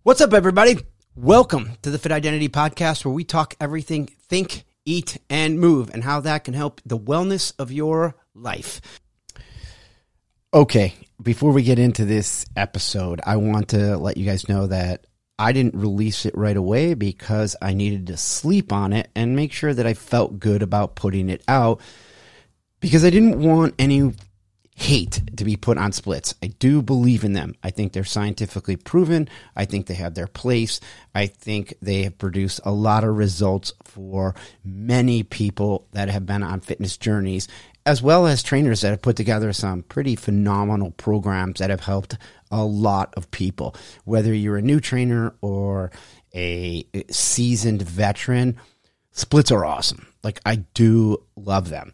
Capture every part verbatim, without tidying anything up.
What's up, everybody? Welcome to the Fit Identity Podcast, where we talk everything think, eat, and move, and how that can help the wellness of your life. Okay, before we get into this episode, I want to let you guys know that I didn't release it right away because I needed to sleep on it and make sure that I felt good about putting it out, because I didn't want any hate to be put on splits. I do believe in them. I think they're scientifically proven. I think they have their place. I think they have produced a lot of results for many people that have been on fitness journeys, as well as trainers that have put together some pretty phenomenal programs that have helped a lot of people. Whether you're a new trainer or a seasoned veteran, splits are awesome. Like, I do love them.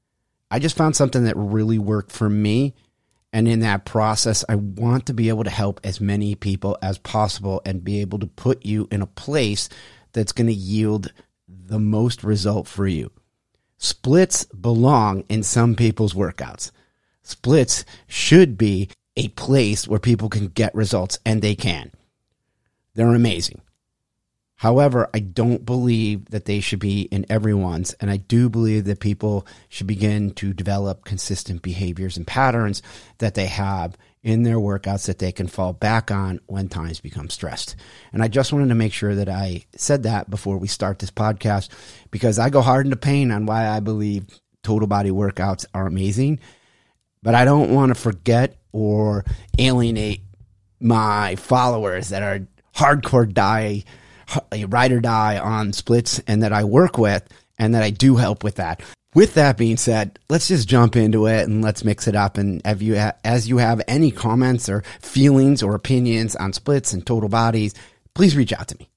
I just found something that really worked for me, and in that process, I want to be able to help as many people as possible and be able to put you in a place that's going to yield the most result for you. Splits belong in some people's workouts. Splits should be a place where people can get results, and they can. They're amazing. However, I don't believe that they should be in everyone's, and I do believe that people should begin to develop consistent behaviors and patterns that they have in their workouts that they can fall back on when times become stressed. And I just wanted to make sure that I said that before we start this podcast, because I go hard into pain on why I believe total body workouts are amazing, but I don't want to forget or alienate my followers that are hardcore die a ride or die on splits, and that I work with, and that I do help with that. With that being said, let's just jump into it and let's mix it up. And if you ha- as you have any comments or feelings or opinions on splits and total bodies, please reach out to me.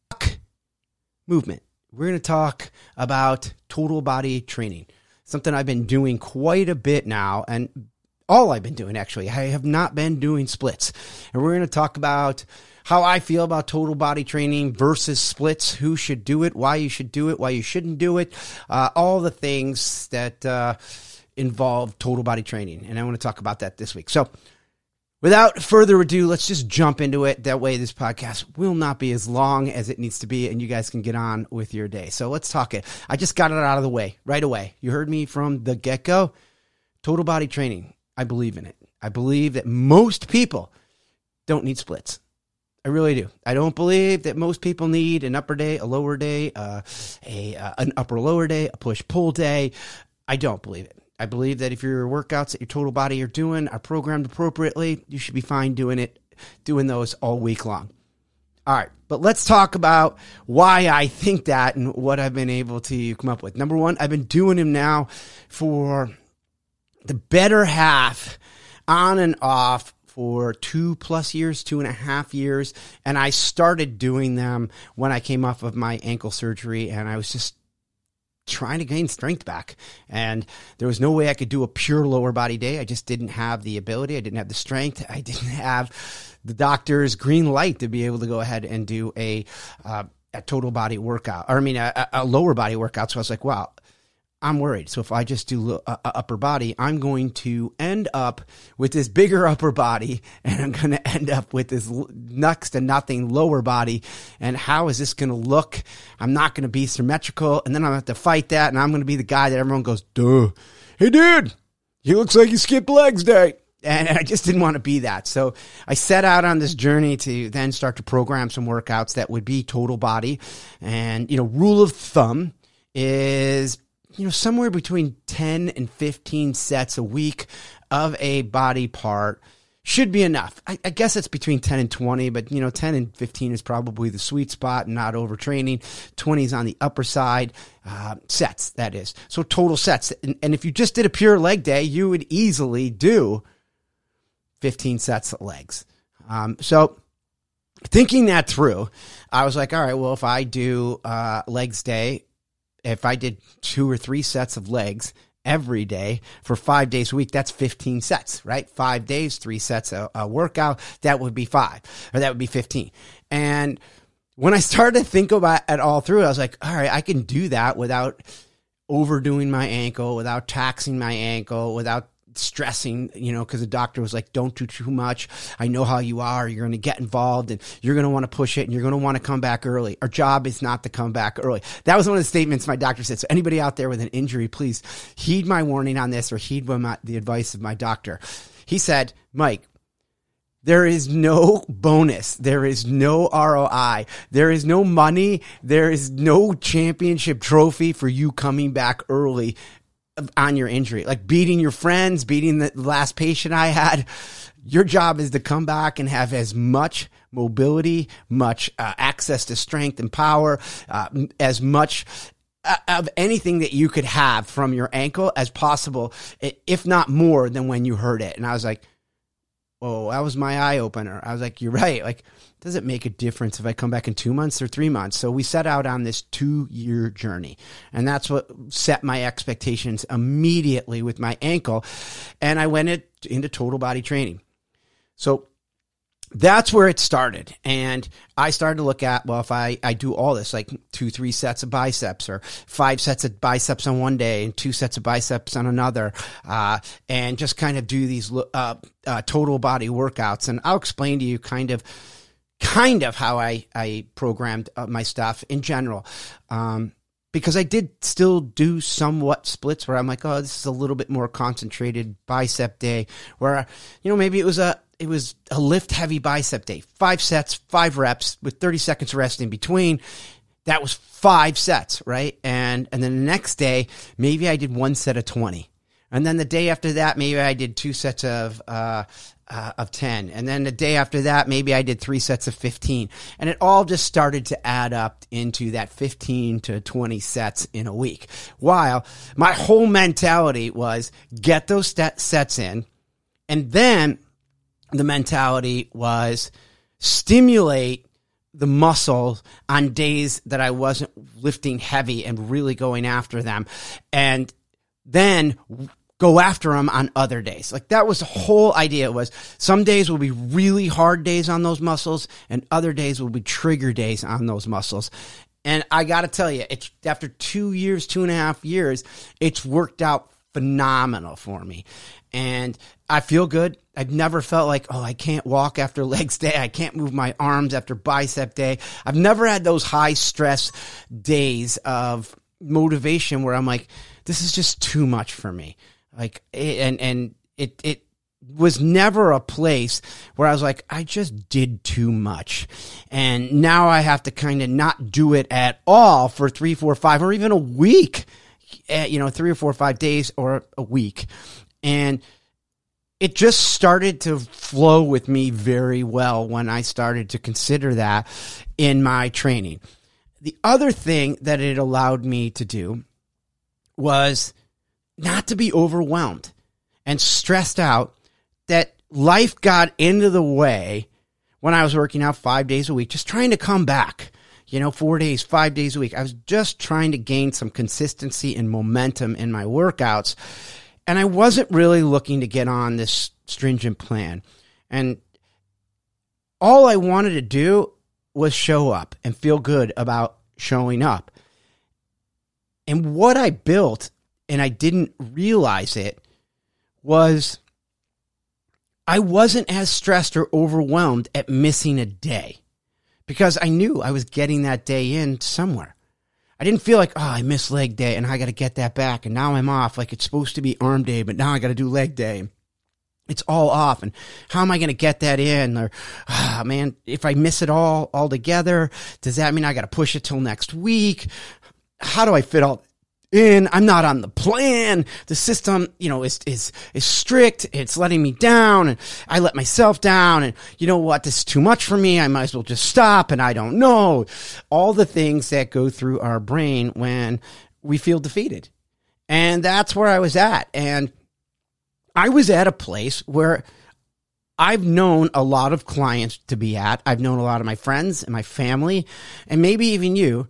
Movement. We're going to talk about total body training, something I've been doing quite a bit now, and all I've been doing, actually. I have not been doing splits. And we're going to talk about how I feel about total body training versus splits, who should do it, why you should do it, why you shouldn't do it, uh, all the things that uh, involve total body training. And I want to talk about that this week. So without further ado, let's just jump into it. That way this podcast will not be as long as it needs to be, and you guys can get on with your day. So let's talk it. I just got it out of the way right away. You heard me from the get-go. Total body training, I believe in it. I believe that most people don't need splits. I really do. I don't believe that most people need an upper day, a lower day, uh, a uh, an upper lower day, a push-pull day. I don't believe it. I believe that if your workouts that your total body are doing are programmed appropriately, you should be fine doing it, doing those all week long. All right, but let's talk about why I think that and what I've been able to come up with. Number one, I've been doing them now for the better half, on and off, for two plus years, two and a half years. And I started doing them when I came off of my ankle surgery, and I was just trying to gain strength back. And there was no way I could do a pure lower body day. I just didn't have the ability. I didn't have the strength. I didn't have the doctor's green light to be able to go ahead and do a, uh, a total body workout, or I mean, a, a lower body workout. So I was like, wow, I'm worried. So if I just do uh, upper body, I'm going to end up with this bigger upper body, and I'm going to end up with this next to nothing lower body. And how is this going to look? I'm not going to be symmetrical. And then I'm going to have to fight that. And I'm going to be the guy that everyone goes, duh, hey dude, he looks like he skipped legs day. And I just didn't want to be that. So I set out on this journey to then start to program some workouts that would be total body. And, you know, rule of thumb is, you know, somewhere between ten and fifteen sets a week of a body part should be enough. I, I guess it's between ten and twenty, but, you know, ten and fifteen is probably the sweet spot, not overtraining. twenty is on the upper side. Uh, sets, that is. So total sets. And, and if you just did a pure leg day, you would easily do fifteen sets of legs. Um, so thinking that through, I was like, all right, well, if I do uh, legs day, if I did two or three sets of legs every day for five days a week, that's fifteen sets, right? Five days, three sets a, a workout, that would be five, or that would be fifteen. And when I started to think about it all through, I was like, all right, I can do that without overdoing my ankle, without taxing my ankle, without stressing, you know, because the doctor was like, don't do too much. I know how you are. You're going to get involved and you're going to want to push it and you're going to want to come back early. Our job is not to come back early. That was one of the statements my doctor said. So anybody out there with an injury, please heed my warning on this or heed my, the advice of my doctor. He said, Mike, there is no bonus. There is no R O I. There is no money. There is no championship trophy for you coming back early on your injury, like beating your friends, beating the last patient I had. Your job is to come back and have as much mobility, much uh, access to strength and power, uh, as much uh, of anything that you could have from your ankle as possible, if not more than when you hurt it. And I was like, oh, that was my eye opener. I was like, you're right. Like, does it make a difference if I come back in two months or three months? So we set out on this two-year journey, and that's what set my expectations immediately with my ankle, and I went it, into total body training. So that's where it started, and I started to look at, well, if I, I do all this, like two, three sets of biceps or five sets of biceps on one day and two sets of biceps on another, uh, and just kind of do these uh, uh, total body workouts, and I'll explain to you kind of kind of how I, I programmed uh, my stuff in general. Um, because I did still do somewhat splits where I'm like, oh, this is a little bit more concentrated bicep day where, you know, maybe it was a, it was a lift heavy bicep day, five sets, five reps with thirty seconds rest in between. That was five sets, right? And, and then the next day, maybe I did one set of twenty. And then the day after that, maybe I did two sets of, uh, Uh, of ten. And then the day after that, maybe I did three sets of fifteen. And it all just started to add up into that fifteen to twenty sets in a week. While my whole mentality was get those st- sets in. And then the mentality was stimulate the muscles on days that I wasn't lifting heavy and really going after them. And then go after them on other days. Like that was the whole idea. Was some days will be really hard days on those muscles and other days will be trigger days on those muscles. And I got to tell you, it's after two years, two and a half years, it's worked out phenomenal for me. And I feel good. I've never felt like, oh, I can't walk after legs day. I can't move my arms after bicep day. I've never had those high stress days of motivation where I'm like, this is just too much for me. Like, and, and it, it was never a place where I was like, I just did too much. And now I have to kind of not do it at all for three, four, five, or even a week, you know, three or four, five days or a week. And it just started to flow with me very well when I started to consider that in my training. The other thing that it allowed me to do was not to be overwhelmed and stressed out that life got into the way when I was working out five days a week, just trying to come back, you know, four days, five days a week. I was just trying to gain some consistency and momentum in my workouts. And I wasn't really looking to get on this stringent plan. And all I wanted to do was show up and feel good about showing up. And what I built, and I didn't realize it, was I wasn't as stressed or overwhelmed at missing a day because I knew I was getting that day in somewhere. I didn't feel like, oh, I missed leg day and I got to get that back. And now I'm off. Like it's supposed to be arm day, but now I got to do leg day. It's all off. And how am I going to get that in? Or, ah, man, if I miss it all altogether, does that mean I got to push it till next week? How do I fit all in? I'm not on the plan. The system, you know, is, is, is strict. It's letting me down and I let myself down. And you know what? This is too much for me. I might as well just stop. And I don't know all the things that go through our brain when we feel defeated. And that's where I was at. And I was at a place where I've known a lot of clients to be at. I've known a lot of my friends and my family and maybe even you.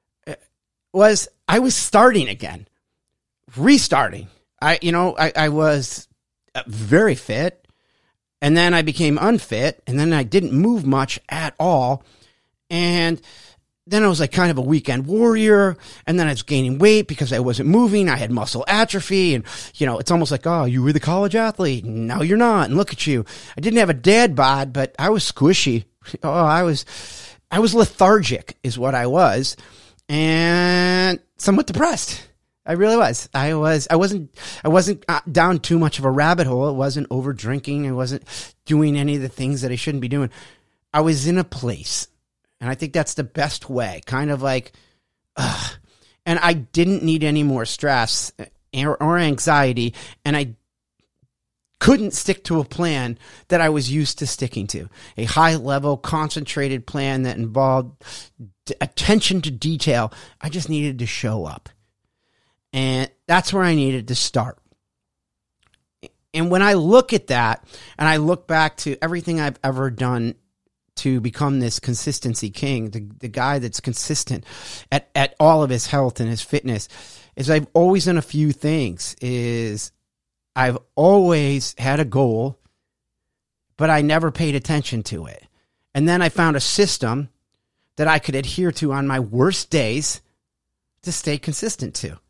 Was I was starting again, restarting. I, you know, I, I was very fit and then I became unfit and then I didn't move much at all. And then I was like kind of a weekend warrior, and then I was gaining weight because I wasn't moving. I had muscle atrophy, and, you know, it's almost like, oh, you were the college athlete. No, you're not. And look at you. I didn't have a dad bod, but I was squishy. Oh, I was, I was lethargic is what I was, and somewhat depressed. I really was. I was, I wasn't, I wasn't down too much of a rabbit hole. It wasn't over drinking. I wasn't doing any of the things that I shouldn't be doing. I was in a place, and I think that's the best way, kind of like, ugh. And I didn't need any more stress or, or anxiety, and I couldn't stick to a plan that I was used to sticking to. A high-level, concentrated plan that involved d- attention to detail. I just needed to show up. And that's where I needed to start. And when I look at that, and I look back to everything I've ever done to become this consistency king, the, the guy that's consistent at, at all of his health and his fitness, is I've always done a few things. Is I've always had a goal, but I never paid attention to it. And then I found a system that I could adhere to on my worst days to stay consistent to.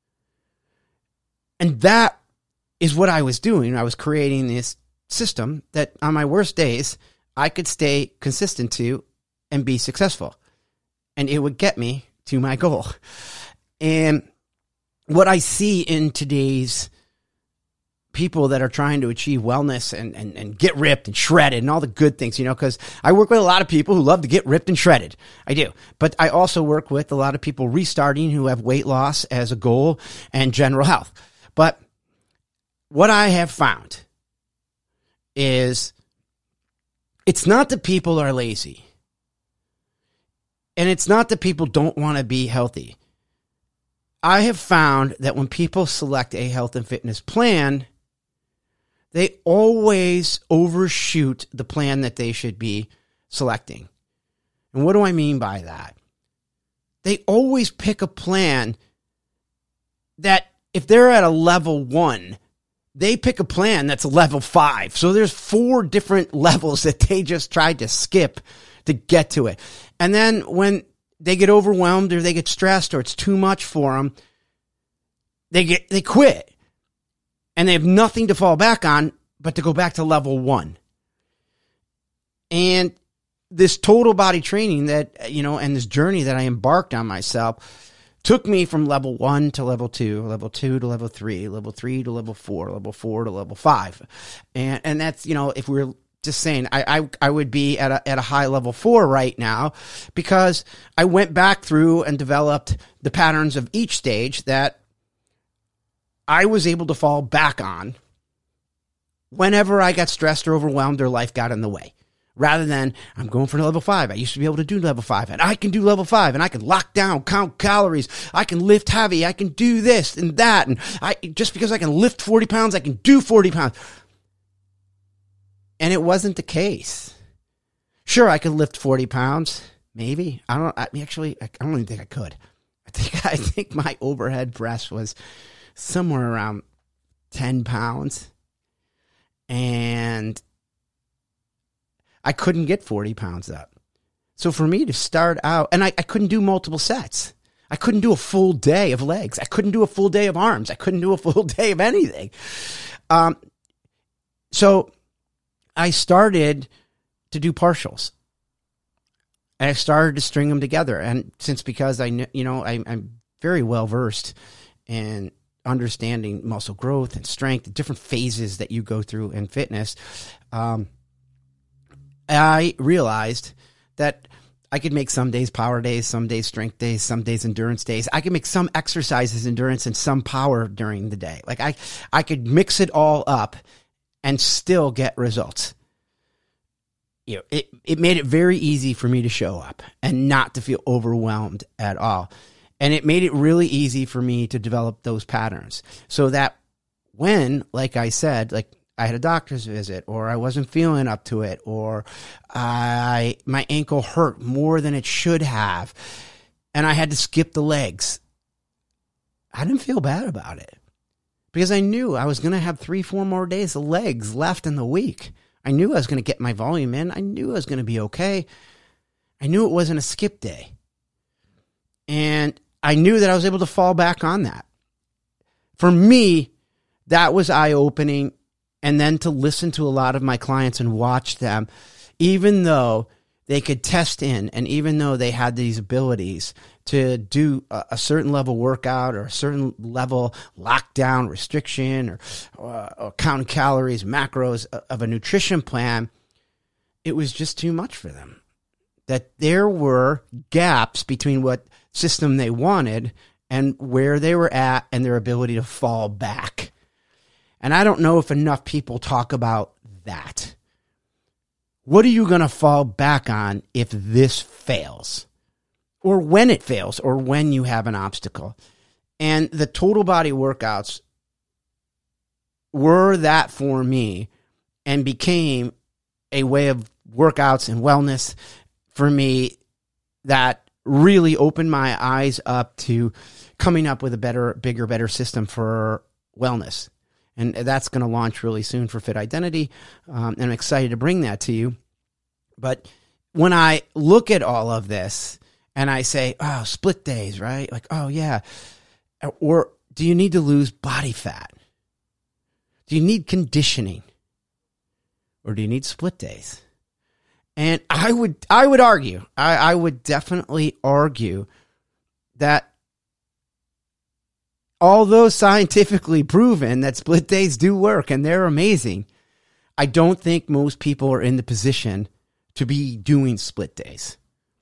And that is what I was doing. I was creating this system that on my worst days, I could stay consistent to and be successful. And it would get me to my goal. And what I see in today's people that are trying to achieve wellness and, and, and get ripped and shredded and all the good things, you know, because I work with a lot of people who love to get ripped and shredded. I do. But I also work with a lot of people restarting who have weight loss as a goal and general health. But what I have found is it's not that people are lazy. And it's not that people don't want to be healthy. I have found that when people select a health and fitness plan, they always overshoot the plan that they should be selecting. And what do I mean by that? They always pick a plan that if they're at a level one, they pick a plan that's a level five. So there's four different levels that they just tried to skip to get to it. And then when they get overwhelmed or they get stressed or it's too much for them, they get, they quit. And they have nothing to fall back on but to go back to level one. And this total body training that, you know, and this journey that I embarked on myself took me from level one to level two, level two to level three, level three to level four, level four to level five. And and that's, you know, if we're just saying, I I, I would be at a, at a high level four right now because I went back through and developed the patterns of each stage that I was able to fall back on whenever I got stressed or overwhelmed or life got in the way. Rather than, I'm going for level five. I used to be able to do level five, and I can do level five, and I can lock down, count calories. I can lift heavy. I can do this and that. And I just because I can lift forty pounds, I can do forty pounds. And it wasn't the case. Sure, I could lift forty pounds. Maybe. I don't I, actually, I don't even think I could. I think, I think my overhead press was somewhere around ten pounds. And I couldn't get forty pounds up. So for me to start out, and I, I couldn't do multiple sets. I couldn't do a full day of legs. I couldn't do a full day of arms. I couldn't do a full day of anything. Um, so I started to do partials. And I started to string them together. And since because I, you know, I, I'm very well versed in understanding muscle growth and strength, the different phases that you go through in fitness, um, I realized that I could make some days power days, some days strength days, some days endurance days. I could make some exercises endurance and some power during the day. Like I, I could mix it all up and still get results. You know, it, it made it very easy for me to show up and not to feel overwhelmed at all. And it made it really easy for me to develop those patterns so that when, like I said, like I had a doctor's visit or I wasn't feeling up to it or I my ankle hurt more than it should have and I had to skip the legs, I didn't feel bad about it because I knew I was going to have three, four more days of legs left in the week. I knew I was going to get my volume in. I knew I was going to be okay. I knew it wasn't a skip day. And I knew that I was able to fall back on that. For me, that was eye-opening. And then to listen to a lot of my clients and watch them, even though they could test in and even though they had these abilities to do a, a certain level workout or a certain level lockdown restriction or, or, or count calories, macros of a nutrition plan, it was just too much for them. That there were gaps between what system they wanted and where they were at and their ability to fall back. And I don't know if enough people talk about that. What are you going to fall back on if this fails? Or when it fails, or when you have an obstacle? And the total body workouts were that for me and became a way of workouts and wellness for me that really opened my eyes up to coming up with a better, bigger, better system for wellness. And that's going to launch really soon for Fit Identity. Um, and I'm excited to bring that to you. But when I look at all of this and I say, oh, split days, right? Like, oh, yeah. Or do you need to lose body fat? Do you need conditioning? Or do you need split days? And I would I would argue, I, I would definitely argue that although scientifically proven that split days do work and they're amazing, I don't think most people are in the position to be doing split days.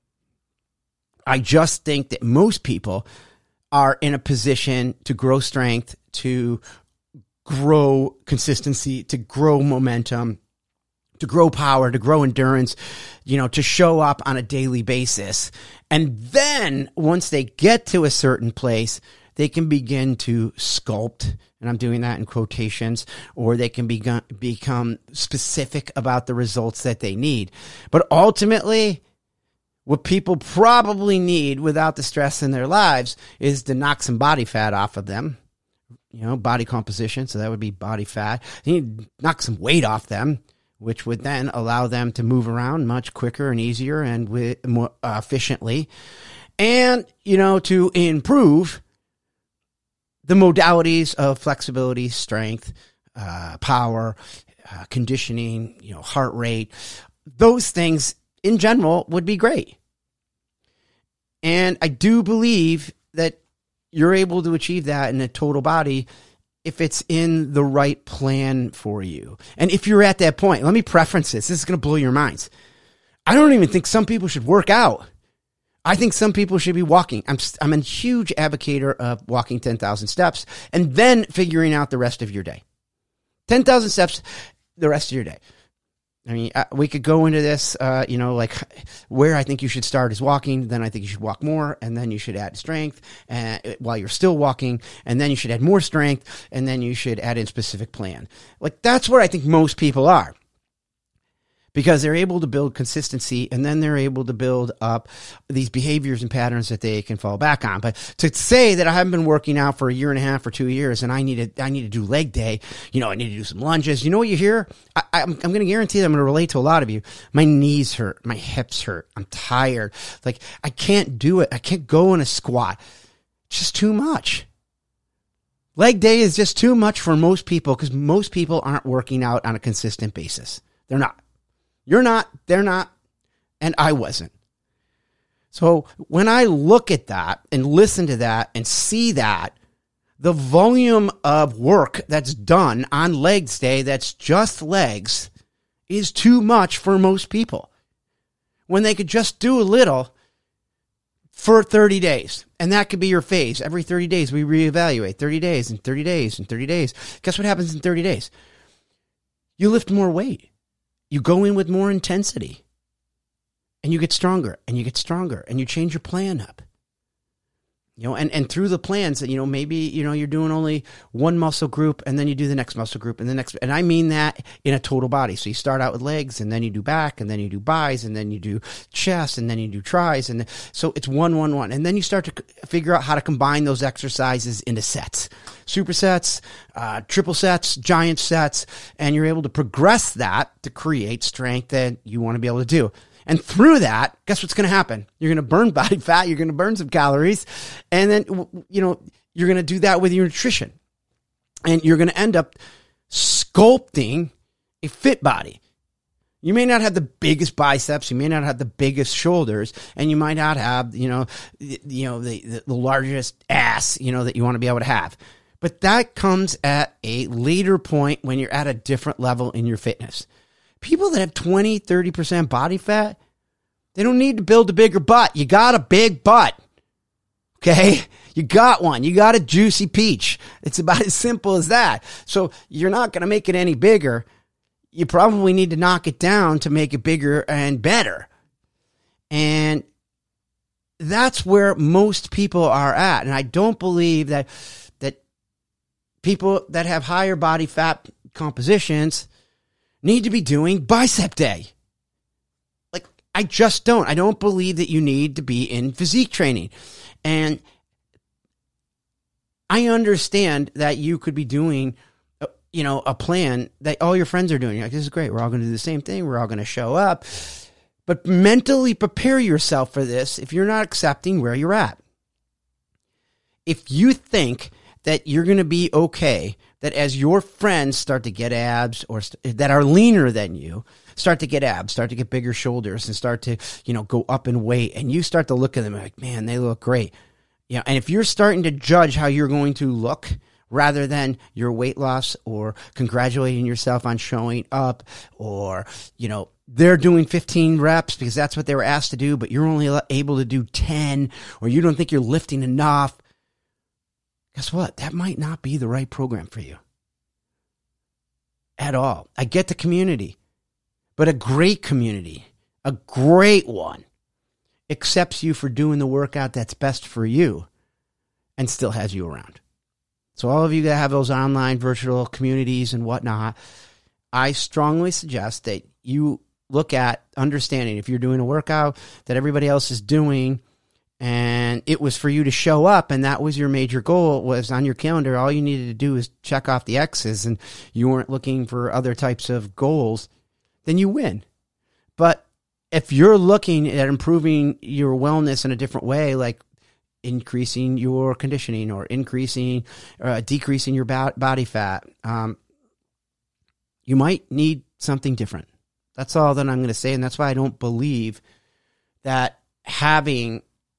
I just think that most people are in a position to grow strength, to grow consistency, to grow momentum, to grow power, to grow endurance, you know, to show up on a daily basis. And then once they get to a certain place, they can begin to sculpt, and I'm doing that in quotations, or they can be, become specific about the results that they need. But ultimately, what people probably need without the stress in their lives is to knock some body fat off of them, you know, body composition. So that would be body fat. You need to knock some weight off them, which would then allow them to move around much quicker and easier and with, more uh, efficiently. And, you know, to improve the modalities of flexibility, strength, uh, power, uh, conditioning, you know, heart rate, those things in general would be great. And I do believe that you're able to achieve that in a total body if it's in the right plan for you. And if you're at that point, let me preference this. This is going to blow your minds. I don't even think some people should work out. I think some people should be walking. I'm I'm a huge advocator of walking ten thousand steps and then figuring out the rest of your day. ten thousand steps the rest of your day. I mean, uh, we could go into this, uh, you know, like where I think you should start is walking. Then I think you should walk more, and then you should add strength uh, while you're still walking, and then you should add more strength, and then you should add in specific plan. Like that's where I think most people are. Because they're able to build consistency and then they're able to build up these behaviors and patterns that they can fall back on. But to say that I haven't been working out for a year and a half or two years and I need to, I need to do leg day, you know, I need to do some lunges. You know what you hear? I, I'm, I'm going to guarantee that I'm going to relate to a lot of you. My knees hurt. My hips hurt. I'm tired. Like I can't do it. I can't go in a squat. It's just too much. Leg day is just too much for most people because most people aren't working out on a consistent basis. They're not. You're not, they're not, and I wasn't. So when I look at that and listen to that and see that, the volume of work that's done on legs day that's just legs is too much for most people. When they could just do a little for thirty days. And that could be your phase. Every thirty days we reevaluate. thirty days and thirty days and thirty days. Guess what happens in thirty days? You lift more weight. You go in with more intensity and you get stronger and you get stronger and you change your plan up. You know, and, and through the plans, you know, maybe, you know, you're doing only one muscle group and then you do the next muscle group and the next, and I mean that in a total body. So you start out with legs and then you do back and then you do bis and then you do chest and then you do tris. And so it's one, one, one. And then you start to figure out how to combine those exercises into sets, supersets, uh, triple sets, giant sets, and you're able to progress that to create strength that you want to be able to do. And through that, guess what's going to happen? You're going to burn body fat. You're going to burn some calories. And then, you know, you're going to do that with your nutrition. And you're going to end up sculpting a fit body. You may not have the biggest biceps. You may not have the biggest shoulders. And you might not have, you know, you know, the, the, the largest ass, you know, that you want to be able to have. But that comes at a later point when you're at a different level in your fitness. People that have twenty, thirty percent body fat, they don't need to build a bigger butt. You got a big butt. Okay? You got one. You got a juicy peach. It's about as simple as that. So you're not going to make it any bigger. You probably need to knock it down to make it bigger and better. And that's where most people are at. And I don't believe that that people that have higher body fat compositions need to be doing bicep day. Like, I just don't. I don't believe that you need to be in physique training. And I understand that you could be doing, you know, a plan that all your friends are doing. You're like, this is great. We're all going to do the same thing. We're all going to show up. But mentally prepare yourself for this if you're not accepting where you're at. If you think that you're going to be okay, that as your friends start to get abs or st- that are leaner than you, start to get abs, start to get bigger shoulders and start to, you know, go up in weight, and you start to look at them like, man, they look great. You know, and if you're starting to judge how you're going to look rather than your weight loss or congratulating yourself on showing up, or, you know, they're doing fifteen reps because that's what they were asked to do, but you're only able to do ten, or you don't think you're lifting enough, guess what? That might not be the right program for you at all. I get the community, but a great community, a great one, accepts you for doing the workout that's best for you and still has you around. So all of you that have those online virtual communities and whatnot, I strongly suggest that you look at understanding if you're doing a workout that everybody else is doing, and it was for you to show up, and that was your major goal, was on your calendar. All you needed to do is check off the X's, and you weren't looking for other types of goals, then you win. But if you're looking at improving your wellness in a different way, like increasing your conditioning or increasing, uh, decreasing your body fat, um, you might need something different. That's all that I'm going to say, and that's why I don't believe that having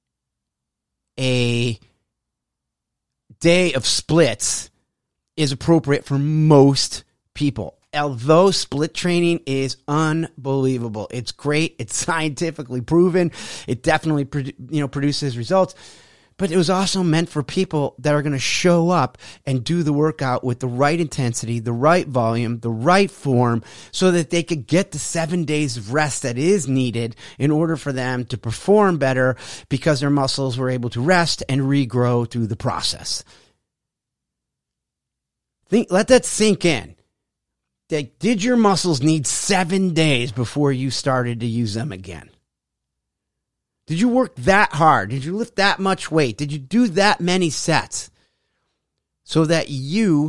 a day of splits is appropriate for most people. Although split training is unbelievable. It's great. It's scientifically proven. It definitely, you know, produces results. But it was also meant for people that are going to show up and do the workout with the right intensity, the right volume, the right form, so that they could get the seven days of rest that is needed in order for them to perform better, because their muscles were able to rest and regrow through the process. Think, let that sink in. That, did your muscles need seven days before you started to use them again? Did you work that hard? Did you lift that much weight? Did you do that many sets so that you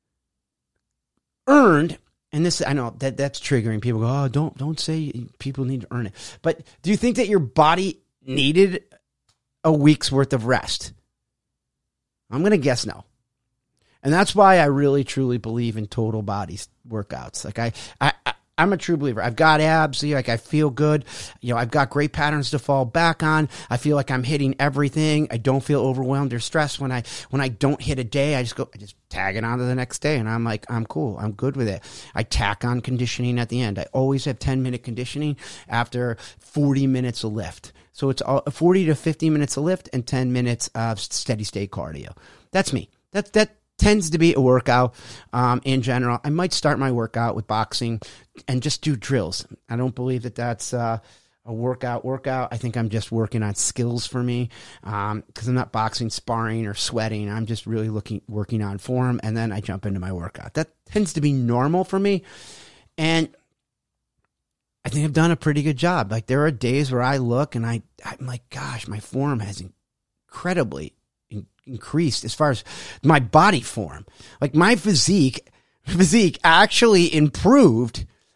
earned, and this, I know that that's triggering. People go, oh, don't, don't say people need to earn it. But do you think that your body needed a week's worth of rest? I'm going to guess no. And that's why I really, truly believe in total body workouts. Like I, I, I I'm a true believer. I've got abs. Like I feel good. You know, I've got great patterns to fall back on. I feel like I'm hitting everything. I don't feel overwhelmed or stressed when I when I don't hit a day. I just go, I just tag it on to the next day, and I'm like, I'm cool. I'm good with it. I tack on conditioning at the end. I always have ten minute conditioning after forty minutes of lift. So it's all forty to fifty minutes of lift and ten minutes of steady state cardio. That's me. That's that. Tends to be a workout um, in general. I might start my workout with boxing and just do drills. I don't believe that that's uh, a workout workout. I think I'm just working on skills for me because um, I'm not boxing, sparring, or sweating. I'm just really looking working on form, and then I jump into my workout. That tends to be normal for me, and I think I've done a pretty good job. Like there are days where I look and I, I'm like, gosh, my form has incredibly increased as far as my body form. Like my physique, physique actually improved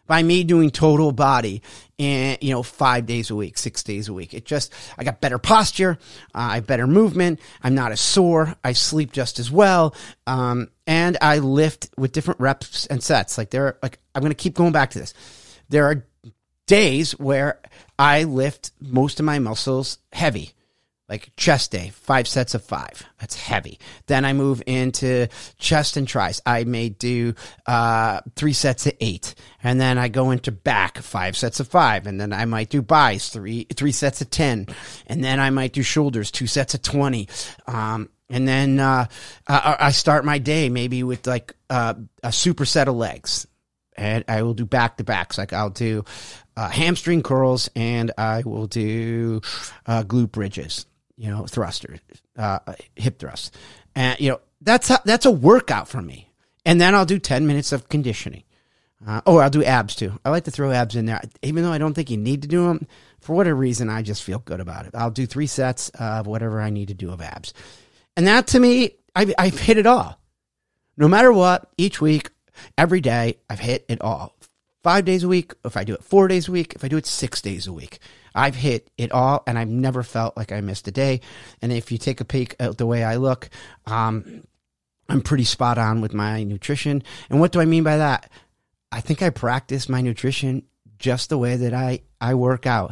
by me doing total body and, you know, five days a week, six days a week. It just, I got better posture. Uh, I have better movement. I'm not as sore. I sleep just as well. Um, and I lift with different reps and sets. Like there are, like, I'm going to keep going back to this. There are days where I lift most of my muscles heavy. Like chest day, five sets of five. That's heavy. Then I move into chest and tris. I may do uh, three sets of eight. And then I go into back, five sets of five. And then I might do bis, three three sets of ten. And then I might do shoulders, two sets of twenty. Um, and then uh, I, I start my day maybe with like uh, a super set of legs. And I will do back-to-backs. Like I'll do uh, hamstring curls and I will do uh, glute bridges. You know, thruster, uh, hip thrust. And, you know, that's how, that's a workout for me. And then I'll do ten minutes of conditioning. Uh, oh, I'll do abs too. I like to throw abs in there. Even though I don't think you need to do them, for whatever reason, I just feel good about it. I'll do three sets of whatever I need to do of abs. And that to me, I've, I've hit it all. No matter what, each week, every day, I've hit it all. Five days a week, if I do it four days a week, if I do it six days a week. I've hit it all, and I've never felt like I missed a day. And if you take a peek at the way I look, um, I'm pretty spot on with my nutrition. And what do I mean by that? I think I practice my nutrition just the way that I, I work out.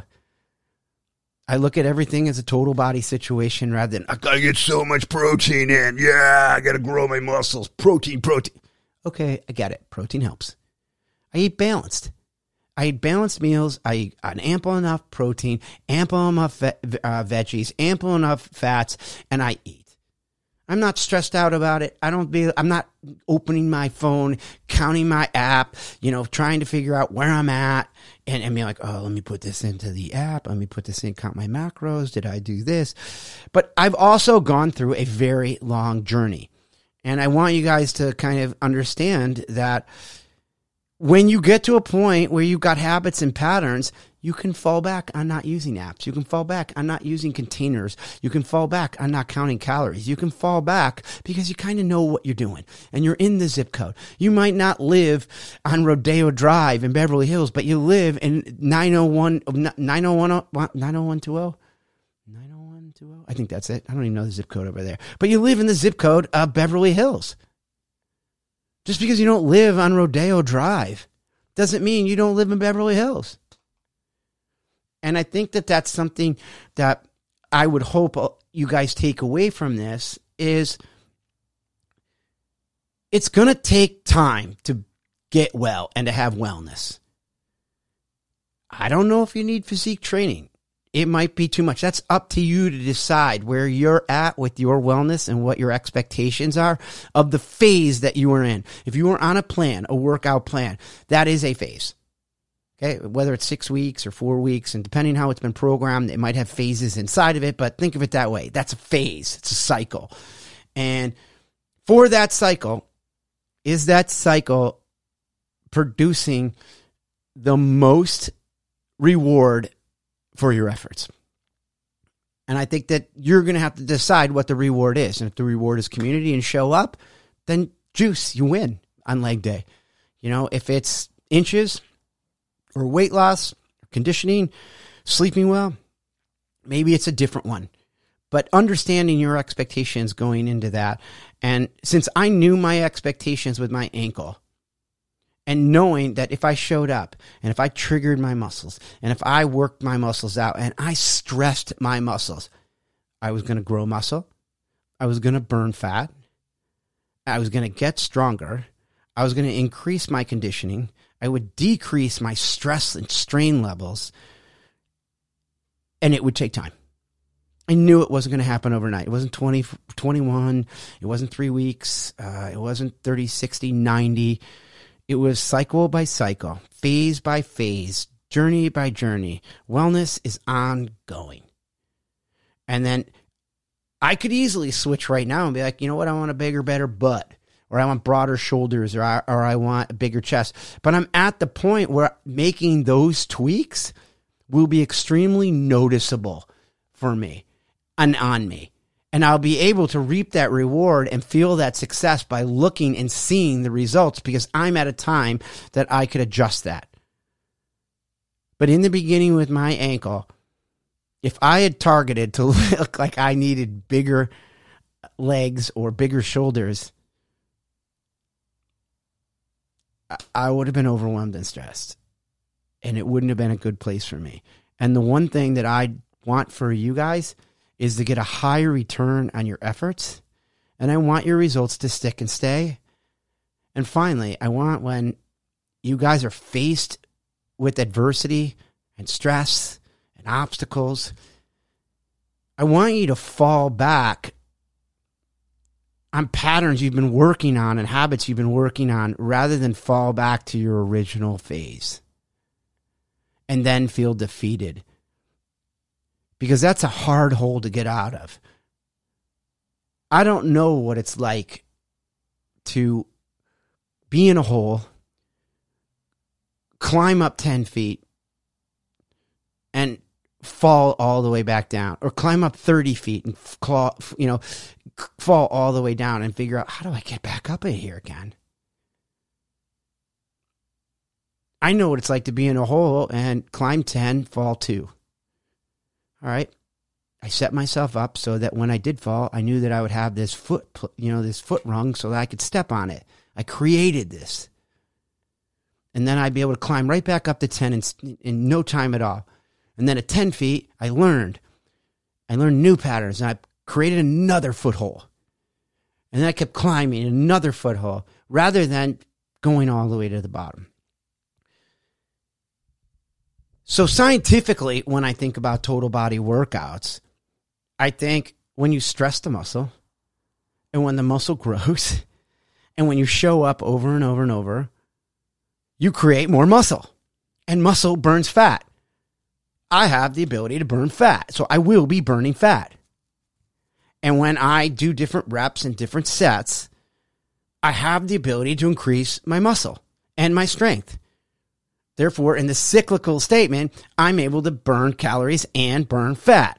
I look at everything as a total body situation rather than, I gotta get so much protein in. Yeah, I gotta grow my muscles. Protein, protein. Okay, I get it. Protein helps. I eat balanced. I eat balanced meals. I eat an ample enough protein, ample enough ve- uh, veggies, ample enough fats, and I eat. I'm not stressed out about it. I don't be, I'm not opening my phone, counting my app, you know, trying to figure out where I'm at and, and be like, oh, let me put this into the app. Let me put this in, count my macros. Did I do this? But I've also gone through a very long journey. And I want you guys to kind of understand that when you get to a point where you've got habits and patterns, you can fall back on not using apps. You can fall back on not using containers. You can fall back on not counting calories. You can fall back because you kind of know what you're doing and you're in the zip code. You might not live on Rodeo Drive in Beverly Hills, but you live in nine oh one, nine oh one, nine oh one two oh? nine oh one two oh? I think that's it. I don't even know the zip code over there. But you live in the zip code of Beverly Hills. Just because you don't live on Rodeo Drive doesn't mean you don't live in Beverly Hills. And I think that that's something that I would hope you guys take away from this is it's going to take time to get well and to have wellness. I don't know if you need physique training. It might be too much. That's up to you to decide where you're at with your wellness and what your expectations are of the phase that you are in. If you are on a plan, a workout plan, that is a phase. Okay, whether it's six weeks or four weeks, and depending how it's been programmed, it might have phases inside of it, but think of it that way. That's a phase. It's a cycle. And for that cycle, is that cycle producing the most reward for your efforts? And I think that you're going to have to decide what the reward is. And if the reward is community and show up, then juice, you win on leg day. You know, if it's inches or weight loss, conditioning, sleeping well, maybe it's a different one. But understanding your expectations going into that. And since I knew my expectations with my ankle, and knowing that if I showed up and if I triggered my muscles and if I worked my muscles out and I stressed my muscles, I was going to grow muscle. I was going to burn fat. I was going to get stronger. I was going to increase my conditioning. I would decrease my stress and strain levels. And it would take time. I knew it wasn't going to happen overnight. It wasn't twenty, twenty-one. It wasn't three weeks. Uh, it wasn't thirty, sixty, ninety. It was cycle by cycle, phase by phase, journey by journey. Wellness is ongoing. And then I could easily switch right now and be like, you know what? I want a bigger, better butt, or I want broader shoulders, or I, or I want a bigger chest. But I'm at the point where making those tweaks will be extremely noticeable for me and on me. And I'll be able to reap that reward and feel that success by looking and seeing the results because I'm at a time that I could adjust that. But in the beginning with my ankle, if I had targeted to look like I needed bigger legs or bigger shoulders, I would have been overwhelmed and stressed. And it wouldn't have been a good place for me. And the one thing that I want for you guys is to get a high return on your efforts. And I want your results to stick and stay. And finally, I want when you guys are faced with adversity and stress and obstacles, I want you to fall back on patterns you've been working on and habits you've been working on rather than fall back to your original phase and then feel defeated. Because that's a hard hole to get out of. I don't know what it's like to be in a hole, climb up ten feet, and fall all the way back down, or climb up thirty feet and claw, you know, fall all the way down and figure out, how do I get back up in here again? I know what it's like to be in a hole and climb ten, fall two. All right. I set myself up so that when I did fall, I knew that I would have this foot, you know, this foot rung so that I could step on it. I created this. And then I'd be able to climb right back up to ten in, in no time at all. And then at ten feet, I learned. I learned new patterns, and I created another foothold. And then I kept climbing another foothold rather than going all the way to the bottom. So scientifically, when I think about total body workouts, I think when you stress the muscle, and when the muscle grows, and when you show up over and over and over, you create more muscle. And muscle burns fat. I have the ability to burn fat, so I will be burning fat. And when I do different reps and different sets, I have the ability to increase my muscle and my strength. Therefore, in the cyclical statement, I'm able to burn calories and burn fat.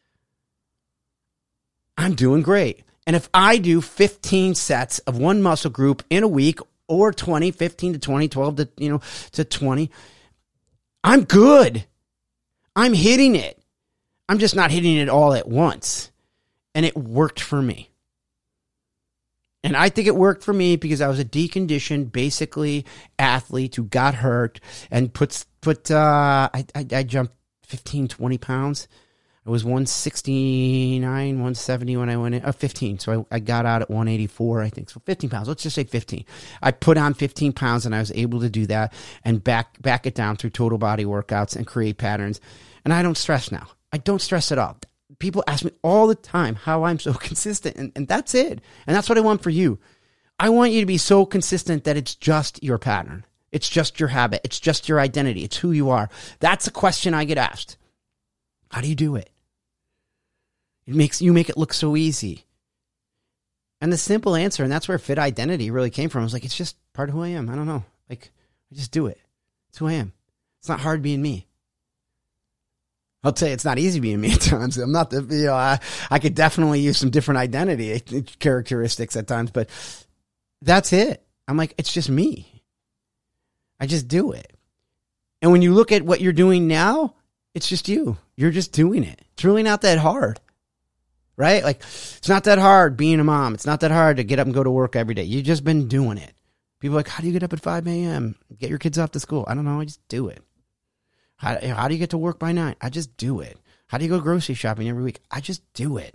I'm doing great. And if I do fifteen sets of one muscle group in a week, or twenty, fifteen to twenty, twelve to, you know, to twenty, I'm good. I'm hitting it. I'm just not hitting it all at once. And it worked for me. And I think it worked for me because I was a deconditioned, basically, athlete who got hurt and puts, put, uh, I, I, I jumped fifteen, twenty pounds. I was one sixty-nine, one seventy when I went in, uh, fifteen. So I, I got out at one eighty-four, I think. So fifteen pounds. Let's just say fifteen. I put on fifteen pounds and I was able to do that and back, back it down through total body workouts and create patterns. And I don't stress now. I don't stress at all. People ask me all the time how I'm so consistent, and, and that's it. And that's what I want for you. I want you to be so consistent that it's just your pattern. It's just your habit. It's just your identity. It's who you are. That's a question I get asked. How do you do it? It makes you make it look so easy. And the simple answer, and that's where fit identity really came from, was like, it's just part of who I am. I don't know. Like, I just do it. It's who I am. It's not hard being me. I'll tell you, it's not easy being me at times. I'm not the, you know, I, I could definitely use some different identity characteristics at times, but that's it. I'm like, it's just me. I just do it. And when you look at what you're doing now, it's just you. You're just doing it. It's really not that hard, right? Like, it's not that hard being a mom. It's not that hard to get up and go to work every day. You've just been doing it. People are like, how do you get up at five a.m., get your kids off to school? I don't know. I just do it. How, how do you get to work by nine? I just do it. How do you go grocery shopping every week? I just do it.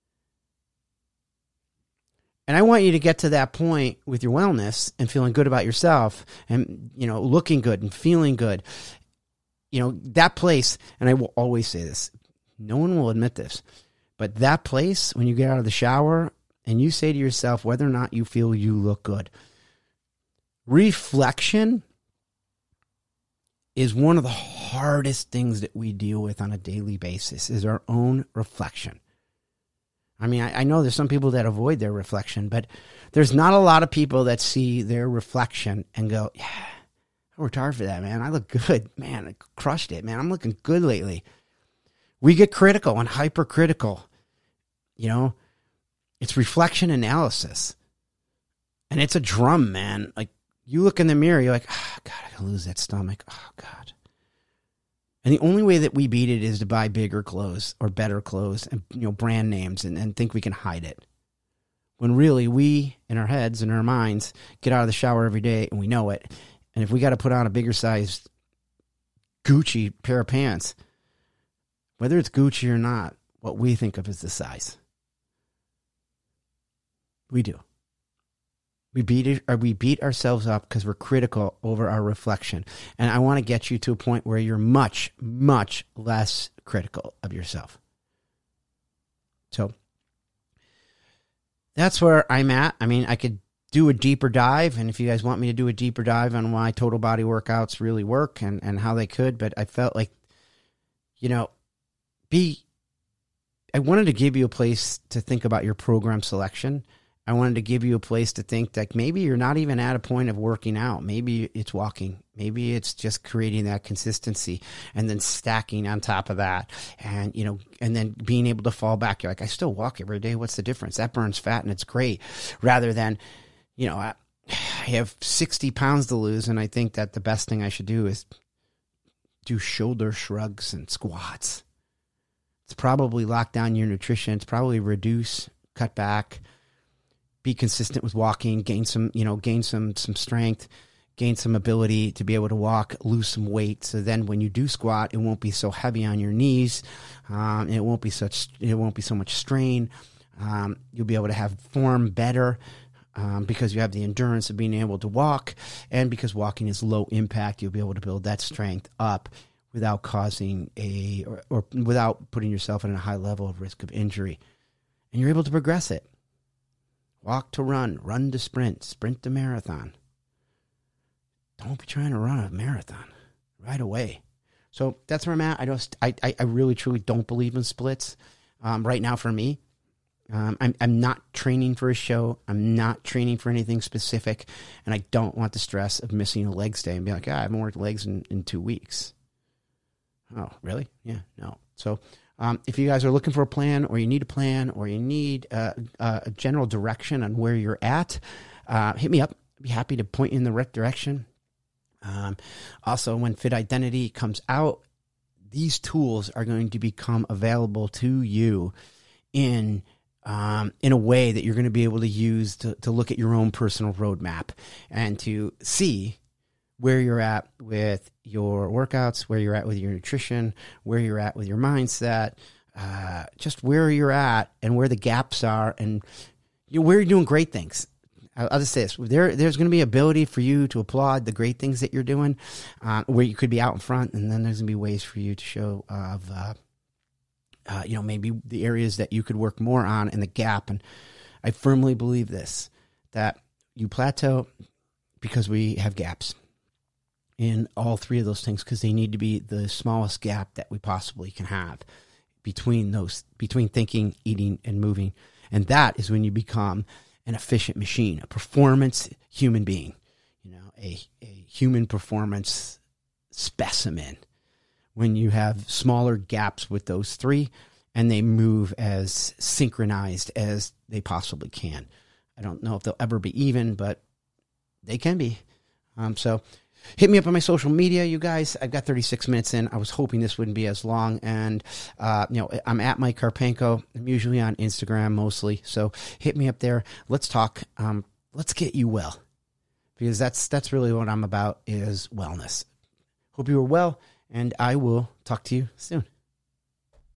And I want you to get to that point with your wellness and feeling good about yourself and, you know, looking good and feeling good. You know, that place, and I will always say this, no one will admit this, but that place, when you get out of the shower and you say to yourself whether or not you feel you look good, reflection is one of the hardest things that we deal with on a daily basis, is our own reflection. I mean, I, I know there's some people that avoid their reflection, but there's not a lot of people that see their reflection and go, yeah, I worked hard for that, man. I look good. Man, I crushed it, man. I'm looking good lately. We get critical and hypercritical. You know, it's reflection analysis. And it's a drum, man. Like, you look in the mirror, you're like, oh, God, I gotta lose that stomach. Oh, God. And the only way that we beat it is to buy bigger clothes or better clothes and, you know, brand names and, and think we can hide it. When really we, in our heads and our minds, get out of the shower every day and we know it. And if we got to put on a bigger size Gucci pair of pants, whether it's Gucci or not, what we think of is the size. We do. We beat it, or we beat ourselves up because we're critical over our reflection. And I want to get you to a point where you're much, much less critical of yourself. So that's where I'm at. I mean, I could do a deeper dive, and if you guys want me to do a deeper dive on why total body workouts really work and, and how they could, but I felt like, you know, be, I wanted to give you a place to think about your program selection. I wanted to give you a place to think that maybe you're not even at a point of working out. Maybe it's walking. Maybe it's just creating that consistency and then stacking on top of that. And, you know, and then being able to fall back. You're like, I still walk every day. What's the difference? That burns fat and it's great. Rather than, you know, I, I have sixty pounds to lose, and I think that the best thing I should do is do shoulder shrugs and squats. It's probably lock down your nutrition. It's probably reduce, cut back, be consistent with walking, gain some, you know, gain some, some strength, gain some ability to be able to walk, lose some weight. So then when you do squat, it won't be so heavy on your knees. Um, it won't be such, it won't be so much strain. Um, you'll be able to have form better um, because you have the endurance of being able to walk, and because walking is low impact, you'll be able to build that strength up without causing a, or, or without putting yourself in a high level of risk of injury. And you're able to progress it. Walk to run, run to sprint, sprint to marathon. Don't be trying to run a marathon right away. So that's where I'm at. I just, I, I, I really, truly don't believe in splits. Um, right now for me, um, I'm, I'm not training for a show. I'm not training for anything specific. And I don't want the stress of missing a legs day and be like, ah, I haven't worked legs in, in two weeks. Oh, really? Yeah, no. So, Um, if you guys are looking for a plan, or you need a plan, or you need uh, uh, a general direction on where you're at, uh, hit me up. I'd be happy to point you in the right direction. Um, also, when Fit Identity comes out, these tools are going to become available to you in um, in a way that you're going to be able to use to, to look at your own personal roadmap and to see where you're at with your workouts, where you're at with your nutrition, where you're at with your mindset, uh, just where you're at and where the gaps are, and you know, where you're doing great things. I'll, I'll just say this. There, there's going to be ability for you to applaud the great things that you're doing, uh, where you could be out in front, and then there's going to be ways for you to show of, uh, uh, you know, maybe the areas that you could work more on and the gap. And I firmly believe this, that you plateau because we have gaps in all three of those things, because they need to be the smallest gap that we possibly can have between those, between thinking, eating, and moving. And that is when you become an efficient machine, a performance human being, you know, a, a human performance specimen. When you have smaller gaps with those three and they move as synchronized as they possibly can. I don't know if they'll ever be even, but they can be. Um, so, hit me up on my social media, you guys. I've got thirty-six minutes in. I was hoping this wouldn't be as long. And, uh, you know, I'm at Mike Karpenko. I'm usually on Instagram mostly. So hit me up there. Let's talk. Um, let's get you well. Because that's that's really what I'm about, is wellness. Hope you are well, and I will talk to you soon.